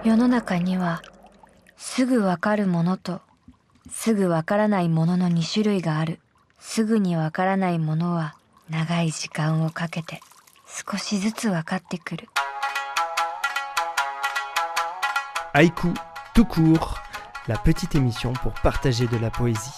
世の中にはすぐわかるものとすぐわからないものの2種類がある。すぐにわからないものは長い時間をかけて少しずつわかってくる。 Haïku tout court, la petite émission pour partager de la poésie.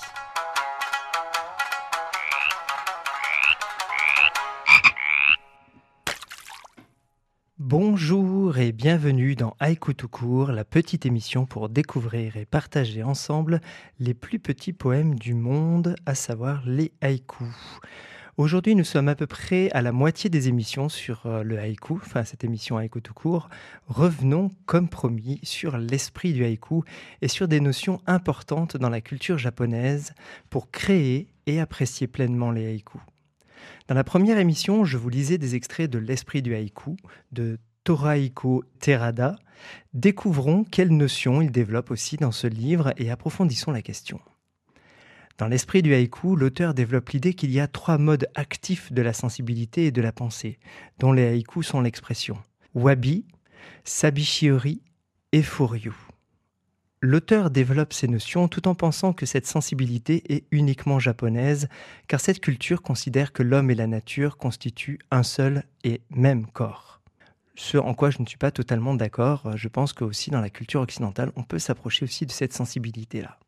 Bonjour et bienvenue dans Haïku tout court, la petite émission pour découvrir et partager ensemble les plus petits poèmes du monde, à savoir les haïkus. Aujourd'hui, nous sommes à peu près à la moitié des émissions sur le haïku, enfin cette émission Haïku tout court. Revenons, comme promis, sur l'esprit du haïku et sur des notions importantes dans la culture japonaise pour créer et apprécier pleinement les haïkus. Dans la première émission, je vous lisais des extraits de l'esprit du haïku de Torahiko Terada. Découvrons quelles notions il développe aussi dans ce livre et approfondissons la question. Dans l'esprit du haïku, l'auteur développe l'idée qu'il y a 3 modes actifs de la sensibilité et de la pensée, dont les haïkus sont l'expression. Wabi, Sabishiori et Furyu. L'auteur développe ces notions tout en pensant que cette sensibilité est uniquement japonaise, car cette culture considère que l'homme et la nature constituent un seul et même corps. Ce en quoi je ne suis pas totalement d'accord, je pense qu'aussi dans la culture occidentale, on peut s'approcher aussi de cette sensibilité-là.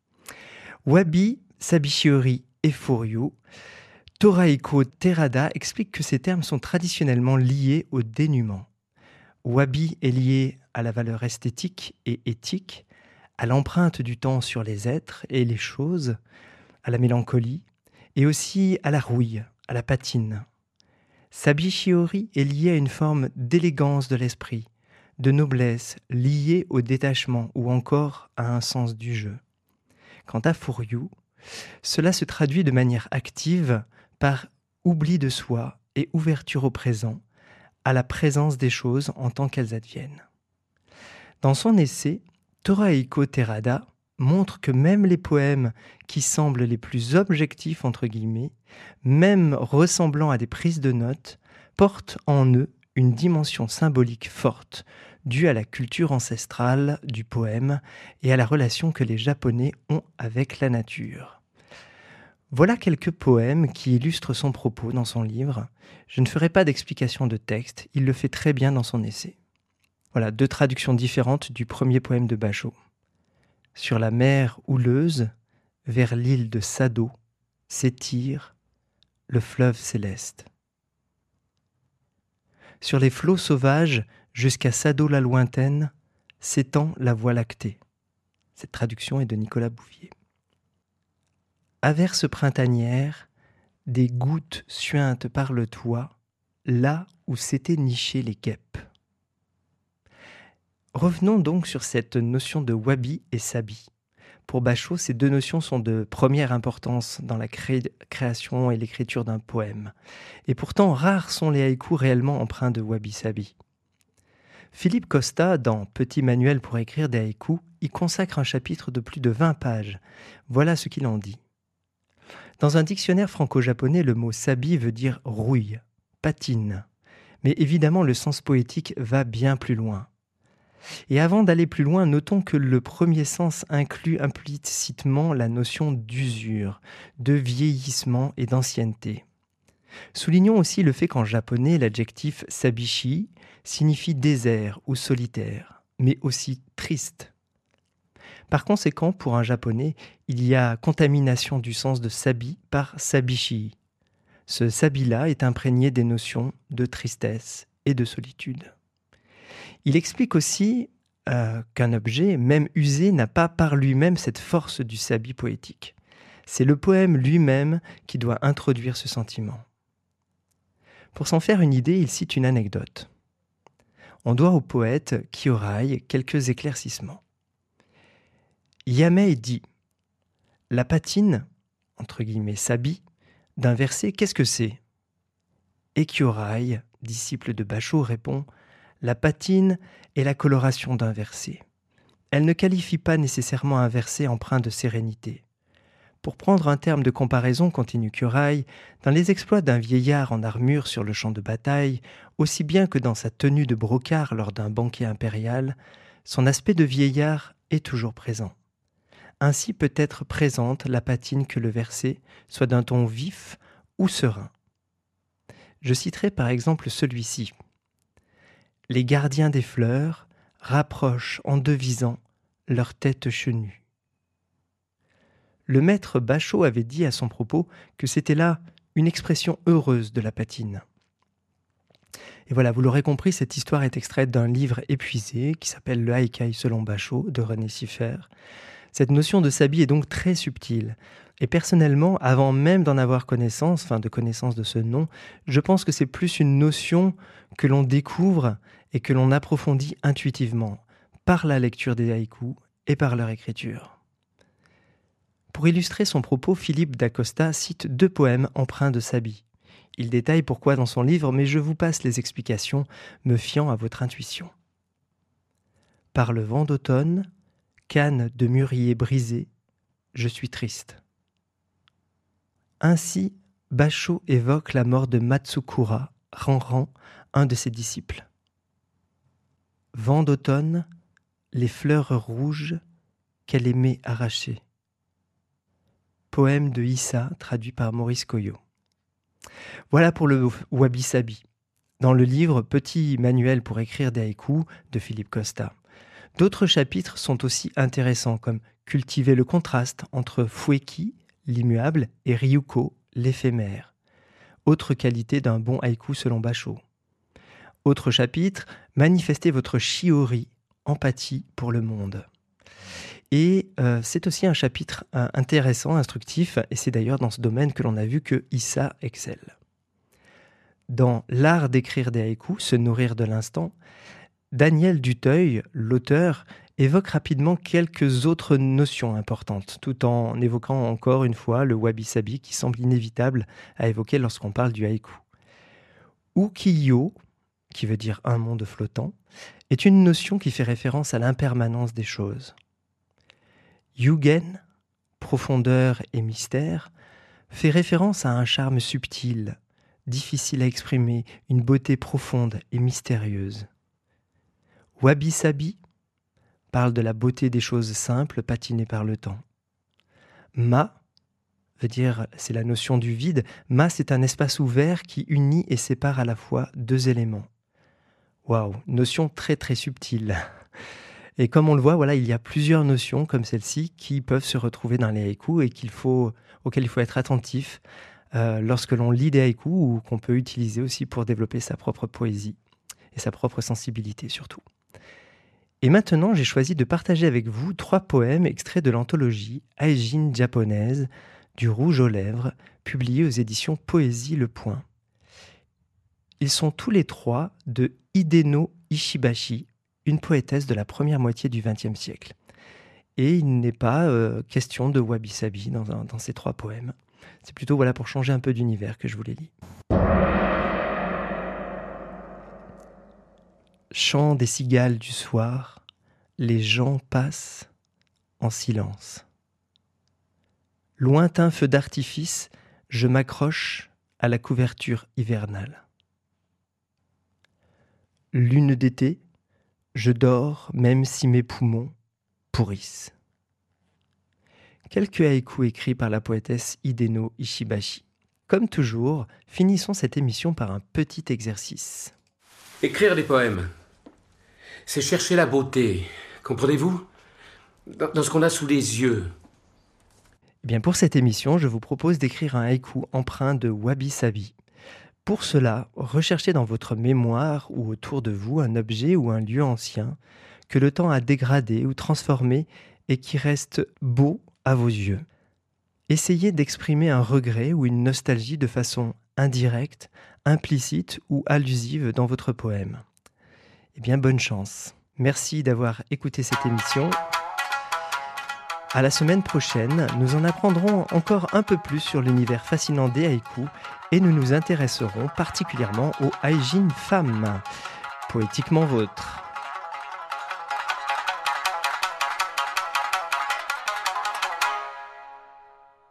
Wabi, Sabishiori et Furyu, Torahiko Terada explique que ces termes sont traditionnellement liés au dénuement. Wabi est lié à la valeur esthétique et éthique, à l'empreinte du temps sur les êtres et les choses, à la mélancolie, et aussi à la rouille, à la patine. Sabishiori est lié à une forme d'élégance de l'esprit, de noblesse liée au détachement ou encore à un sens du jeu. Quant à Furyu, cela se traduit de manière active par oubli de soi et ouverture au présent, à la présence des choses en tant qu'elles adviennent. Dans son essai, Torahiko Terada montre que même les poèmes qui semblent les plus objectifs entre guillemets, même ressemblant à des prises de notes, portent en eux une dimension symbolique forte, due à la culture ancestrale du poème et à la relation que les Japonais ont avec la nature. Voilà quelques poèmes qui illustrent son propos dans son livre. Je ne ferai pas d'explication de texte, il le fait très bien dans son essai. Voilà 2 traductions différentes du premier poème de Basho. Sur la mer houleuse, vers l'île de Sado, s'étire le fleuve céleste. Sur les flots sauvages, jusqu'à Sado la lointaine, s'étend la voie lactée. Cette traduction est de Nicolas Bouvier. Averse printanière, des gouttes suintent par le toit, là où s'étaient nichées les guêpes. Revenons donc sur cette notion de wabi et sabi. Pour Basho, ces 2 notions sont de première importance dans la création et l'écriture d'un poème. Et pourtant, rares sont les haïkus réellement empreints de wabi-sabi. Philippe Costa, dans Petit manuel pour écrire des haïkus, y consacre un chapitre de plus de 20 pages. Voilà ce qu'il en dit. Dans un dictionnaire franco-japonais, le mot sabi veut dire rouille, patine. Mais évidemment, le sens poétique va bien plus loin. Et avant d'aller plus loin, notons que le premier sens inclut implicitement la notion d'usure, de vieillissement et d'ancienneté. Soulignons aussi le fait qu'en japonais, l'adjectif sabishi signifie désert ou solitaire, mais aussi triste. Par conséquent, pour un japonais, il y a contamination du sens de sabi par sabishi. Ce sabi-là est imprégné des notions de tristesse et de solitude. Il explique aussi qu'un objet, même usé, n'a pas par lui-même cette force du sabi poétique. C'est le poème lui-même qui doit introduire ce sentiment. Pour s'en faire une idée, il cite une anecdote. On doit au poète Kyorai quelques éclaircissements. Yamei dit « La patine, entre guillemets sabi, d'un verset, qu'est-ce que c'est ?» Et Kyorai, disciple de Basho, répond « La patine est la coloration d'un verset. Elle ne qualifie pas nécessairement un verset empreint de sérénité. Pour prendre un terme de comparaison, continue Kyorai, dans les exploits d'un vieillard en armure sur le champ de bataille, aussi bien que dans sa tenue de brocart lors d'un banquet impérial, son aspect de vieillard est toujours présent. Ainsi peut être présente la patine que le verset soit d'un ton vif ou serein. Je citerai par exemple celui-ci. Les gardiens des fleurs rapprochent en devisant leur tête chenue. Le maître Bachot avait dit à son propos que c'était là une expression heureuse de la patine. Et voilà, vous l'aurez compris, cette histoire est extraite d'un livre épuisé qui s'appelle Le Haïkai selon Bachot de René Siffert. Cette notion de sabi est donc très subtile. Et personnellement, avant même d'en avoir connaissance, de connaissance de ce nom, je pense que c'est plus une notion que l'on découvre et que l'on approfondit intuitivement par la lecture des haïkus et par leur écriture. Pour illustrer son propos, Philippe d'Acosta cite 2 poèmes empreints de sabi. Il détaille pourquoi dans son livre, mais je vous passe les explications, me fiant à votre intuition. Par le vent d'automne, canne de mûrier brisée, je suis triste. Ainsi, Bachot évoque la mort de Matsukura, Ranran, un de ses disciples. Vent d'automne, les fleurs rouges qu'elle aimait arracher. Poème de Issa, traduit par Maurice Coyot. Voilà pour le wabi-sabi, dans le livre Petit manuel pour écrire des haïkus de Philippe Costa. D'autres chapitres sont aussi intéressants, comme cultiver le contraste entre Fueki, l'immuable, et Ryuko, l'éphémère. Autre qualité d'un bon haïku selon Bachot. Autre chapitre, manifester votre shiori, empathie pour le monde. Et c'est aussi un chapitre intéressant, instructif, et c'est d'ailleurs dans ce domaine que l'on a vu que Issa excelle. Dans L'art d'écrire des haïkus, se nourrir de l'instant, Daniel Duteuil, l'auteur, évoque rapidement quelques autres notions importantes, tout en évoquant encore une fois le wabi-sabi qui semble inévitable à évoquer lorsqu'on parle du haïku. Ukiyo, qui veut dire un monde flottant, est une notion qui fait référence à l'impermanence des choses. Yugen, profondeur et mystère, fait référence à un charme subtil, difficile à exprimer, une beauté profonde et mystérieuse. Wabi-sabi parle de la beauté des choses simples patinées par le temps. Ma veut dire, c'est la notion du vide. Ma, c'est un espace ouvert qui unit et sépare à la fois 2 éléments. Waouh, notion très très subtile. Et comme on le voit, il y a plusieurs notions comme celle-ci qui peuvent se retrouver dans les haïkus et auxquelles il faut être attentif lorsque l'on lit des haïkus ou qu'on peut utiliser aussi pour développer sa propre poésie et sa propre sensibilité surtout. Et maintenant, j'ai choisi de partager avec vous 3 poèmes extraits de l'anthologie Aijin japonaise du Rouge aux lèvres, publiée aux éditions Poésie Le Point. Ils sont tous les 3 de Hideno Ishibashi, une poétesse de la première moitié du XXe siècle. Et il n'est pas question de wabi-sabi dans ces 3 poèmes. C'est plutôt pour changer un peu d'univers que je vous les lis. Chant des cigales du soir, les gens passent en silence. Lointain feu d'artifice, je m'accroche à la couverture hivernale. Lune d'été, je dors même si mes poumons pourrissent. Quelques haïkus écrits par la poétesse Hideno Ishibashi. Comme toujours, finissons cette émission par un petit exercice. Écrire des poèmes, c'est chercher la beauté, comprenez-vous ? Dans ce qu'on a sous les yeux. Eh bien, pour cette émission, je vous propose d'écrire un haïku empreint de wabi-sabi. Pour cela, recherchez dans votre mémoire ou autour de vous un objet ou un lieu ancien que le temps a dégradé ou transformé et qui reste beau à vos yeux. Essayez d'exprimer un regret ou une nostalgie de façon indirecte, implicite ou allusive dans votre poème. Eh bien, bonne chance. Merci d'avoir écouté cette émission. À la semaine prochaine, nous en apprendrons encore un peu plus sur l'univers fascinant des haïkus et nous nous intéresserons particulièrement aux Aijin femmes. Poétiquement vôtres.